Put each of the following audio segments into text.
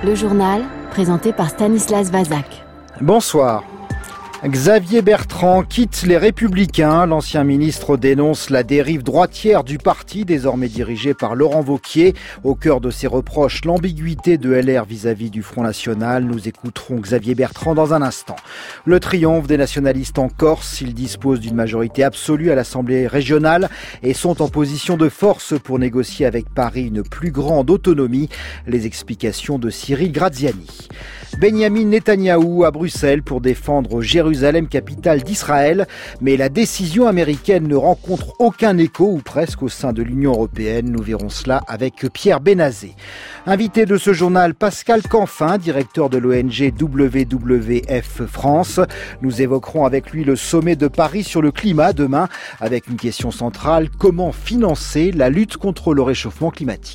Le journal, présenté par Stanislas Vazak. Bonsoir. Xavier Bertrand quitte les Républicains. L'ancien ministre dénonce la dérive droitière du parti, désormais dirigé par Laurent Wauquiez. Au cœur de ses reproches, l'ambiguïté de LR vis-à-vis du Front National. Nous écouterons Xavier Bertrand dans un instant. Le triomphe des nationalistes en Corse. Ils disposent d'une majorité absolue à l'Assemblée régionale et sont en position de force pour négocier avec Paris une plus grande autonomie. Les explications de Cyril Graziani. Benyamin Netanyahou à Bruxelles pour défendre Jérusalem, capitale d'Israël. Mais la décision américaine ne rencontre aucun écho, ou presque, au sein de l'Union européenne. Nous verrons cela avec Pierre Benazé. Invité de ce journal, Pascal Canfin, directeur de l'ONG WWF France. Nous évoquerons avec lui le sommet de Paris sur le climat demain, avec une question centrale: comment financer la lutte contre le réchauffement climatique ?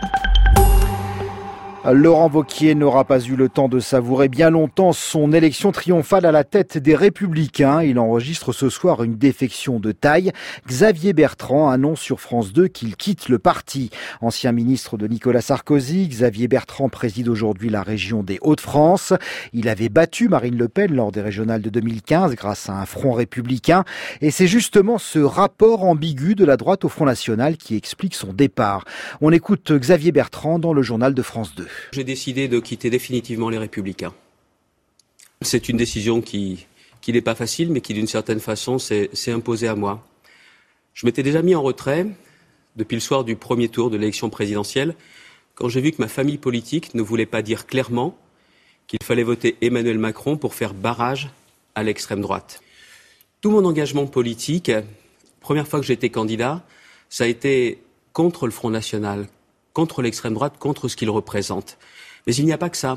Laurent Wauquiez n'aura pas eu le temps de savourer bien longtemps son élection triomphale à la tête des Républicains. Il enregistre ce soir une défection de taille. Xavier Bertrand annonce sur France 2 qu'il quitte le parti. Ancien ministre de Nicolas Sarkozy, Xavier Bertrand préside aujourd'hui la région des Hauts-de-France. Il avait battu Marine Le Pen lors des régionales de 2015 grâce à un front républicain. Et c'est justement ce rapport ambigu de la droite au Front National qui explique son départ. On écoute Xavier Bertrand dans le journal de France 2. J'ai décidé de quitter définitivement les Républicains. C'est une décision qui n'est pas facile, mais qui d'une certaine façon s'est imposée à moi. Je m'étais déjà mis en retrait depuis le soir du premier tour de l'élection présidentielle, quand j'ai vu que ma famille politique ne voulait pas dire clairement qu'il fallait voter Emmanuel Macron pour faire barrage à l'extrême droite. Tout mon engagement politique, première fois que j'étais candidat, ça a été contre le Front National, contre l'extrême droite, contre ce qu'il représente. Mais il n'y a pas que ça.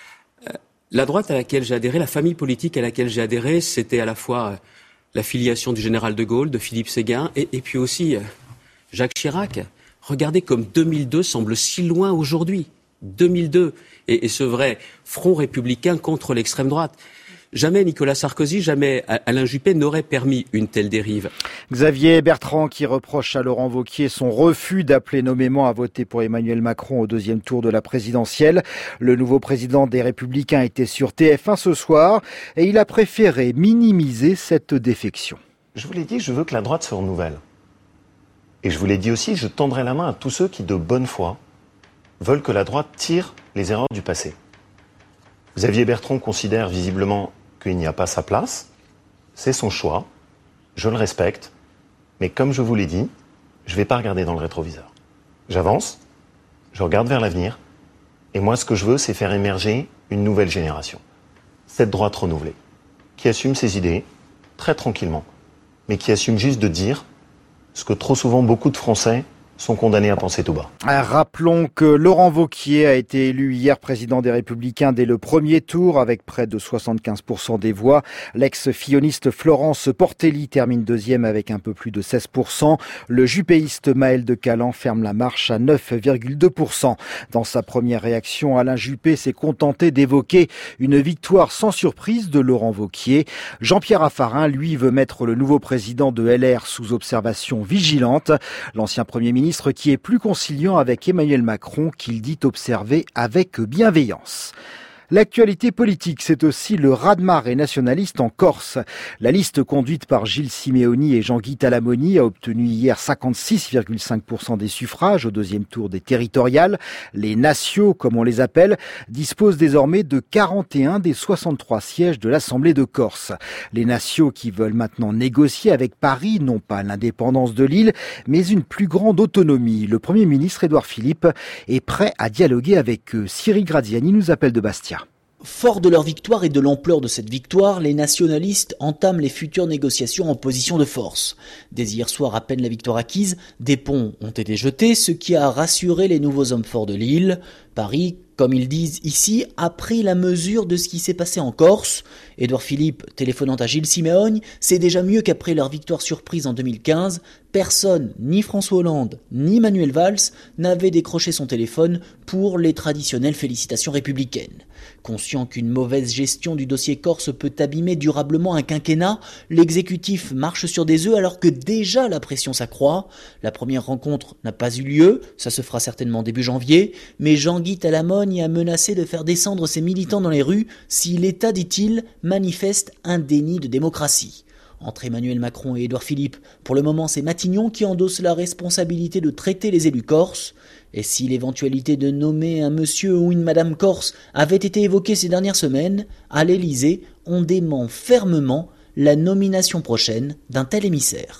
La droite à laquelle j'ai adhéré, la famille politique à laquelle j'ai adhéré, c'était à la fois la filiation du général de Gaulle, de Philippe Séguin, et puis aussi Jacques Chirac. Regardez comme 2002 semble si loin aujourd'hui. 2002. Et ce vrai front républicain contre l'extrême droite. Jamais Nicolas Sarkozy, jamais Alain Juppé n'aurait permis une telle dérive. Xavier Bertrand qui reproche à Laurent Wauquiez son refus d'appeler nommément à voter pour Emmanuel Macron au deuxième tour de la présidentielle. Le nouveau président des Républicains était sur TF1 ce soir et il a préféré minimiser cette défection. Je vous l'ai dit, je veux que la droite se renouvelle. Et je vous l'ai dit aussi, je tendrai la main à tous ceux qui, de bonne foi, veulent que la droite tire les erreurs du passé. Xavier Bertrand considère visiblement qu'il n'y a pas sa place. C'est son choix. Je le respecte. Mais comme je vous l'ai dit, je ne vais pas regarder dans le rétroviseur. J'avance, je regarde vers l'avenir. Et moi, ce que je veux, c'est faire émerger une nouvelle génération. Cette droite renouvelée, qui assume ses idées, très tranquillement, mais qui assume juste de dire ce que trop souvent beaucoup de Français sont condamnés à penser tout bas. Rappelons que Laurent Wauquiez a été élu hier président des Républicains dès le premier tour avec près de 75% des voix. L'ex-filloniste Florence Portelli termine deuxième avec un peu plus de 16%. Le juppéiste Maël de Calan ferme la marche à 9,2%. Dans sa première réaction, Alain Juppé s'est contenté d'évoquer une victoire sans surprise de Laurent Wauquiez. Jean-Pierre Raffarin, lui, veut mettre le nouveau président de LR sous observation vigilante. L'ancien Premier ministre qui est plus conciliant avec Emmanuel Macron qu'il dit observer avec bienveillance. L'actualité politique, c'est aussi le raz-de-marée nationaliste en Corse. La liste conduite par Gilles Simeoni et Jean-Guy Talamoni a obtenu hier 56,5% des suffrages au deuxième tour des territoriales. Les nationaux, comme on les appelle, disposent désormais de 41 des 63 sièges de l'Assemblée de Corse. Les nationaux qui veulent maintenant négocier avec Paris, non pas l'indépendance de l'île, mais une plus grande autonomie. Le Premier ministre Édouard Philippe est prêt à dialoguer avec eux. Cyril Graziani nous appelle de Bastia. Forts de leur victoire et de l'ampleur de cette victoire, les nationalistes entament les futures négociations en position de force. Dès hier soir, à peine la victoire acquise, des ponts ont été jetés, ce qui a rassuré les nouveaux hommes forts de l'île. Paris, comme ils disent ici, a pris la mesure de ce qui s'est passé en Corse. Édouard Philippe, téléphonant à Gilles Simeoni, c'est déjà mieux qu'après leur victoire surprise en 2015. Personne, ni François Hollande, ni Manuel Valls, n'avait décroché son téléphone pour les traditionnelles félicitations républicaines. Conscient qu'une mauvaise gestion du dossier Corse peut abîmer durablement un quinquennat, l'exécutif marche sur des œufs alors que déjà la pression s'accroît. La première rencontre n'a pas eu lieu, ça se fera certainement début janvier, mais Jean-Guy Talamogne a menacé de faire descendre ses militants dans les rues si l'État, dit-il, manifeste un déni de démocratie. Entre Emmanuel Macron et Édouard Philippe, pour le moment c'est Matignon qui endosse la responsabilité de traiter les élus corses. Et si l'éventualité de nommer un monsieur ou une madame corse avait été évoquée ces dernières semaines, à l'Élysée, on dément fermement la nomination prochaine d'un tel émissaire.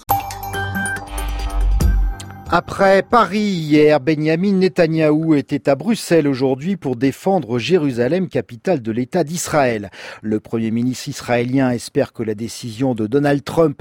Après Paris hier, Benyamin Netanyahou était à Bruxelles aujourd'hui pour défendre Jérusalem, capitale de l'État d'Israël. Le Premier ministre israélien espère que la décision de Donald Trump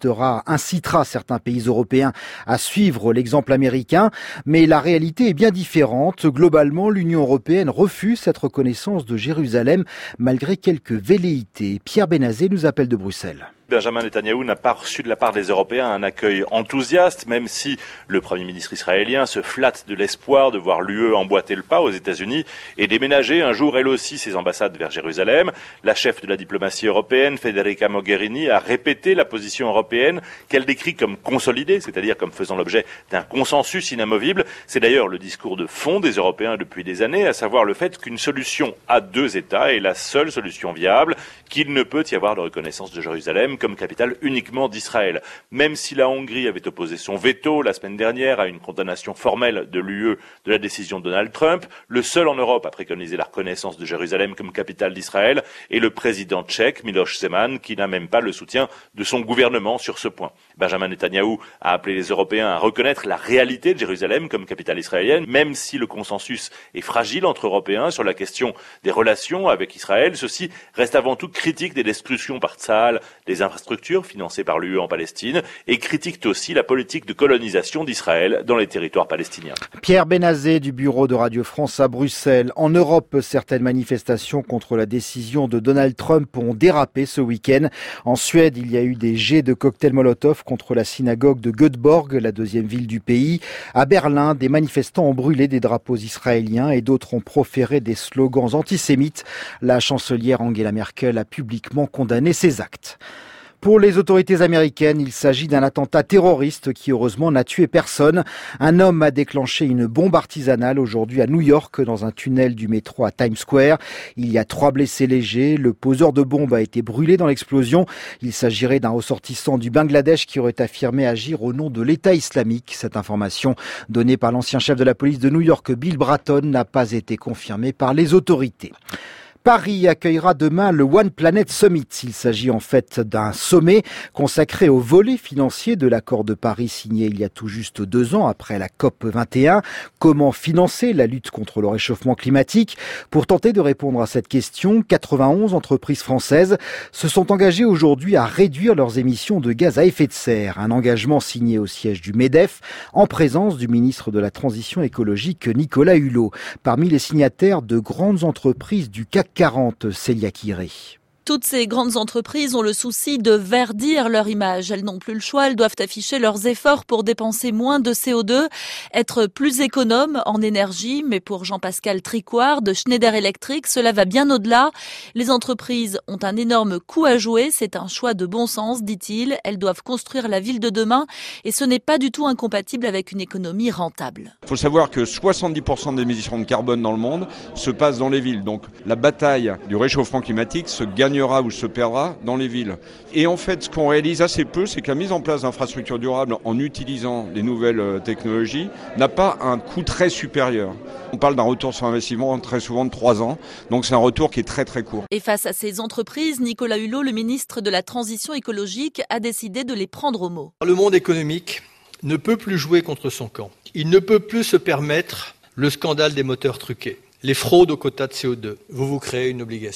incitera certains pays européens à suivre l'exemple américain. Mais la réalité est bien différente. Globalement, l'Union européenne refuse cette reconnaissance de Jérusalem malgré quelques velléités. Pierre Benazé nous appelle de Bruxelles. Benjamin Netanyahou n'a pas reçu de la part des Européens un accueil enthousiaste, même si le Premier ministre israélien se flatte de l'espoir de voir l'UE emboîter le pas aux États-Unis et déménager un jour elle aussi ses ambassades vers Jérusalem. La chef de la diplomatie européenne, Federica Mogherini, a répété la position européenne qu'elle décrit comme consolidée, c'est-à-dire comme faisant l'objet d'un consensus inamovible. C'est d'ailleurs le discours de fond des Européens depuis des années, à savoir le fait qu'une solution à deux États est la seule solution viable, qu'il ne peut y avoir de reconnaissance de Jérusalem comme capitale uniquement d'Israël. Même si la Hongrie avait opposé son veto la semaine dernière à une condamnation formelle de l'UE de la décision de Donald Trump, le seul en Europe à préconiser la reconnaissance de Jérusalem comme capitale d'Israël est le président tchèque Miloš Zeman, qui n'a même pas le soutien de son gouvernement sur ce point. Benjamin Netanyahou a appelé les Européens à reconnaître la réalité de Jérusalem comme capitale israélienne, même si le consensus est fragile entre Européens sur la question des relations avec Israël. Ceci reste avant tout critique des destructions par Tsahal des infrastructures financées par l'UE en Palestine et critique aussi la politique de colonisation d'Israël dans les territoires palestiniens. Pierre Benazé du bureau de Radio France à Bruxelles. En Europe, certaines manifestations contre la décision de Donald Trump ont dérapé ce week-end. En Suède, il y a eu des jets de cocktails Molotov contre la synagogue de Göteborg, la deuxième ville du pays. À Berlin, des manifestants ont brûlé des drapeaux israéliens et d'autres ont proféré des slogans antisémites. La chancelière Angela Merkel a publiquement condamné ces actes. Pour les autorités américaines, il s'agit d'un attentat terroriste qui heureusement n'a tué personne. Un homme a déclenché une bombe artisanale aujourd'hui à New York dans un tunnel du métro à Times Square. Il y a 3 blessés légers. Le poseur de bombe a été brûlé dans l'explosion. Il s'agirait d'un ressortissant du Bangladesh qui aurait affirmé agir au nom de l'État islamique. Cette information donnée par l'ancien chef de la police de New York, Bill Bratton, n'a pas été confirmée par les autorités. Paris accueillera demain le One Planet Summit. Il s'agit en fait d'un sommet consacré au volet financier de l'accord de Paris signé il y a tout juste 2 ans après la COP 21. Comment financer la lutte contre le réchauffement climatique? Pour tenter de répondre à cette question, 91 entreprises françaises se sont engagées aujourd'hui à réduire leurs émissions de gaz à effet de serre. Un engagement signé au siège du MEDEF en présence du ministre de la Transition écologique Nicolas Hulot. Parmi les signataires de grandes entreprises du CAC 40, Célia Kiré. Toutes ces grandes entreprises ont le souci de verdir leur image. Elles n'ont plus le choix, elles doivent afficher leurs efforts pour dépenser moins de CO2, être plus économes en énergie. Mais pour Jean-Pascal Tricoire de Schneider Electric, cela va bien au-delà. Les entreprises ont un énorme coup à jouer. C'est un choix de bon sens, dit-il. Elles doivent construire la ville de demain et ce n'est pas du tout incompatible avec une économie rentable. Il faut savoir que 70% des émissions de carbone dans le monde se passent dans les villes. Donc la bataille du réchauffement climatique se gagne ou se perdra dans les villes. Et en fait, ce qu'on réalise assez peu, c'est que la mise en place d'infrastructures durables en utilisant les nouvelles technologies n'a pas un coût très supérieur. On parle d'un retour sur investissement très souvent de 3 ans, donc c'est un retour qui est très très court. Et face à ces entreprises, Nicolas Hulot, le ministre de la Transition écologique, a décidé de les prendre au mot. Le monde économique ne peut plus jouer contre son camp. Il ne peut plus se permettre le scandale des moteurs truqués, les fraudes aux quotas de CO2. Vous créez une obligation.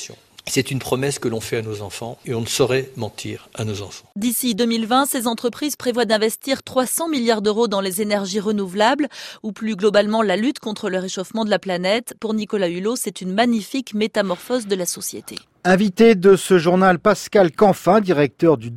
C'est une promesse que l'on fait à nos enfants et on ne saurait mentir à nos enfants. D'ici 2020, ces entreprises prévoient d'investir 300 milliards d'euros dans les énergies renouvelables ou plus globalement la lutte contre le réchauffement de la planète. Pour Nicolas Hulot, c'est une magnifique métamorphose de la société. Invité de ce journal, Pascal Canfin, directeur du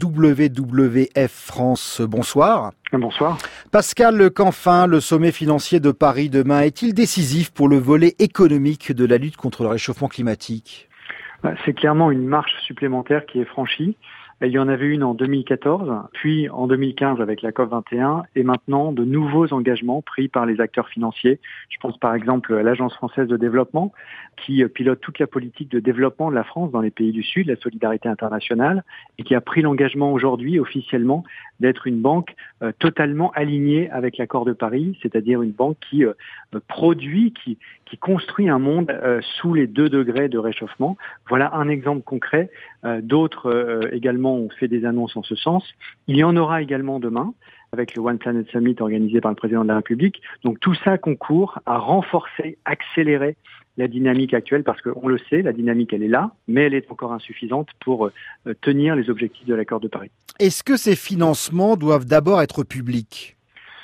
WWF France. Bonsoir. Bonsoir. Pascal Canfin, le sommet financier de Paris demain est-il décisif pour le volet économique de la lutte contre le réchauffement climatique ? C'est clairement une marche supplémentaire qui est franchie. Il y en avait une en 2014, puis en 2015 avec la COP21 et maintenant de nouveaux engagements pris par les acteurs financiers. Je pense par exemple à l'Agence française de développement qui pilote toute la politique de développement de la France dans les pays du Sud, la solidarité internationale, et qui a pris l'engagement aujourd'hui officiellement d'être une banque totalement alignée avec l'accord de Paris, c'est-à-dire une banque qui produit, qui construit un monde sous les 2 degrés de réchauffement. Voilà un exemple concret. D'autres également ont fait des annonces en ce sens. Il y en aura également demain avec le One Planet Summit organisé par le président de la République. Donc tout ça concourt à renforcer, accélérer la dynamique actuelle parce qu'on le sait, la dynamique elle est là, mais elle est encore insuffisante pour tenir les objectifs de l'accord de Paris. Est-ce que ces financements doivent d'abord être publics ?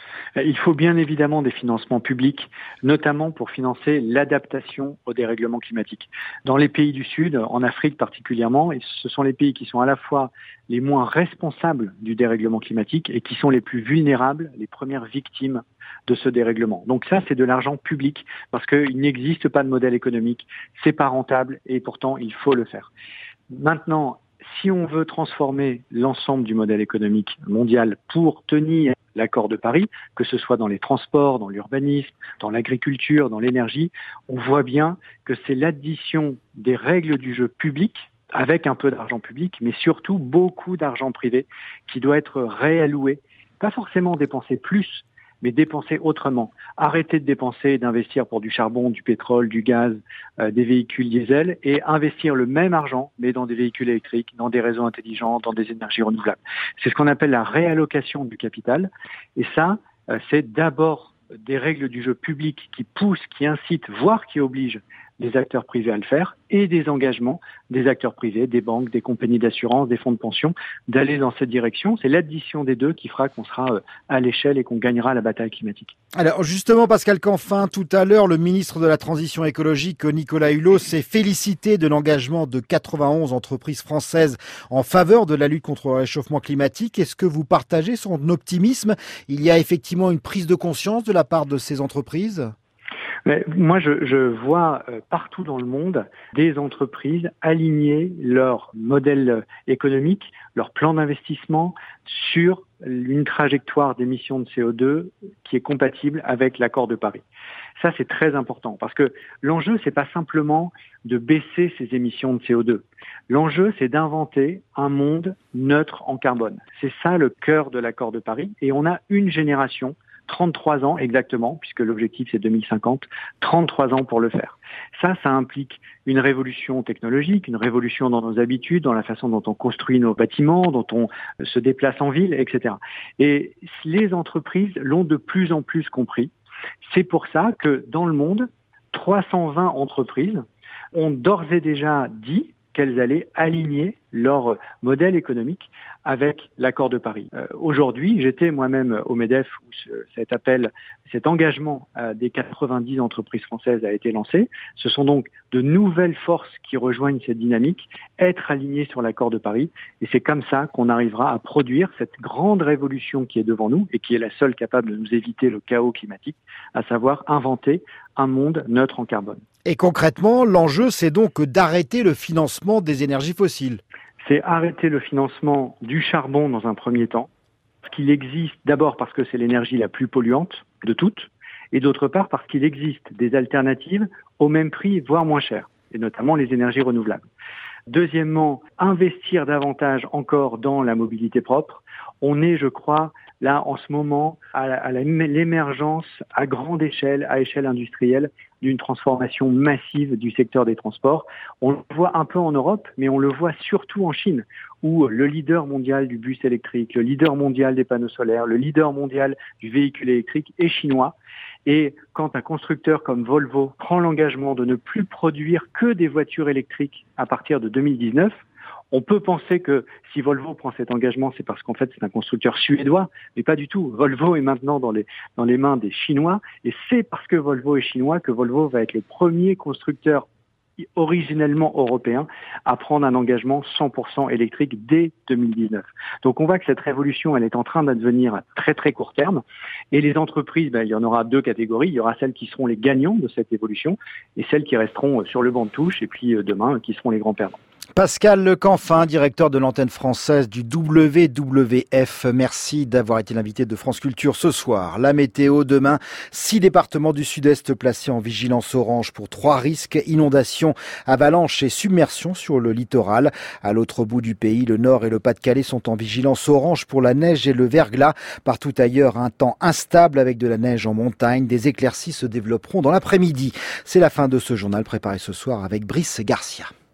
Il faut bien évidemment des financements publics, notamment pour financer l'adaptation au dérèglement climatique. Dans les pays du Sud, en Afrique particulièrement, et ce sont les pays qui sont à la fois les moins responsables du dérèglement climatique et qui sont les plus vulnérables, les premières victimes de ce dérèglement. Donc ça, c'est de l'argent public, parce qu'il n'existe pas de modèle économique, c'est pas rentable et pourtant il faut le faire. Maintenant, si on veut transformer l'ensemble du modèle économique mondial pour tenir l'accord de Paris, que ce soit dans les transports, dans l'urbanisme, dans l'agriculture, dans l'énergie, on voit bien que c'est l'addition des règles du jeu public, avec un peu d'argent public, mais surtout beaucoup d'argent privé, qui doit être réalloué, pas forcément dépenser plus, mais dépenser autrement. Arrêter de dépenser et d'investir pour du charbon, du pétrole, du gaz, des véhicules diesel, et investir le même argent, mais dans des véhicules électriques, dans des réseaux intelligents, dans des énergies renouvelables. C'est ce qu'on appelle la réallocation du capital. Et ça, c'est d'abord des règles du jeu public qui poussent, qui incitent, voire qui obligent les acteurs privés à le faire, et des engagements des acteurs privés, des banques, des compagnies d'assurance, des fonds de pension, d'aller dans cette direction. C'est l'addition des deux qui fera qu'on sera à l'échelle et qu'on gagnera la bataille climatique. Alors justement, Pascal Canfin, tout à l'heure, le ministre de la Transition écologique, Nicolas Hulot, s'est félicité de l'engagement de 91 entreprises françaises en faveur de la lutte contre le réchauffement climatique. Est-ce que vous partagez son optimisme ? Il y a effectivement une prise de conscience de la part de ces entreprises ? Mais moi, je vois partout dans le monde des entreprises aligner leur modèle économique, leur plan d'investissement sur une trajectoire d'émissions de CO2 qui est compatible avec l'accord de Paris. Ça, c'est très important parce que l'enjeu, c'est pas simplement de baisser ces émissions de CO2. L'enjeu, c'est d'inventer un monde neutre en carbone. C'est ça le cœur de l'accord de Paris. Et on a une génération, 33 ans exactement, puisque l'objectif c'est 2050, 33 ans pour le faire. Ça implique une révolution technologique, une révolution dans nos habitudes, dans la façon dont on construit nos bâtiments, dont on se déplace en ville, etc. Et les entreprises l'ont de plus en plus compris. C'est pour ça que dans le monde, 320 entreprises ont d'ores et déjà dit qu'elles allaient aligner leur modèle économique avec l'accord de Paris. Aujourd'hui, j'étais moi-même au MEDEF où cet engagement des 90 entreprises françaises a été lancé. Ce sont donc de nouvelles forces qui rejoignent cette dynamique, être alignées sur l'accord de Paris. Et c'est comme ça qu'on arrivera à produire cette grande révolution qui est devant nous et qui est la seule capable de nous éviter le chaos climatique, à savoir inventer un monde neutre en carbone. Et concrètement, l'enjeu, c'est donc d'arrêter le financement des énergies fossiles. C'est arrêter le financement du charbon dans un premier temps, parce qu'il existe d'abord parce que c'est l'énergie la plus polluante de toutes, et d'autre part parce qu'il existe des alternatives au même prix, voire moins cher, et notamment les énergies renouvelables. Deuxièmement, investir davantage encore dans la mobilité propre. On est, je crois, là en ce moment à l'émergence à grande échelle, à échelle industrielle, d'une transformation massive du secteur des transports. On le voit un peu en Europe, mais on le voit surtout en Chine, où le leader mondial du bus électrique, le leader mondial des panneaux solaires, le leader mondial du véhicule électrique est chinois. Et quand un constructeur comme Volvo prend l'engagement de ne plus produire que des voitures électriques à partir de 2019, on peut penser que si Volvo prend cet engagement, c'est parce qu'en fait c'est un constructeur suédois, mais pas du tout. Volvo est maintenant dans les mains des Chinois, et c'est parce que Volvo est chinois que Volvo va être le premier constructeur originellement européen à prendre un engagement 100% électrique dès 2019. Donc on voit que cette révolution, elle est en train d'advenir à très très court terme. Et les entreprises, il y en aura deux catégories. Il y aura celles qui seront les gagnants de cette évolution et celles qui resteront sur le banc de touche et puis demain qui seront les grands perdants. Pascal Le Canfin, directeur de l'antenne française du WWF. Merci d'avoir été l'invité de France Culture ce soir. La météo demain, 6 départements du sud-est placés en vigilance orange pour 3 risques, inondations, avalanches et submersion sur le littoral. À l'autre bout du pays, le Nord et le Pas-de-Calais sont en vigilance orange pour la neige et le verglas. Partout ailleurs, un temps instable avec de la neige en montagne. Des éclaircies se développeront dans l'après-midi. C'est la fin de ce journal préparé ce soir avec Brice Garcia.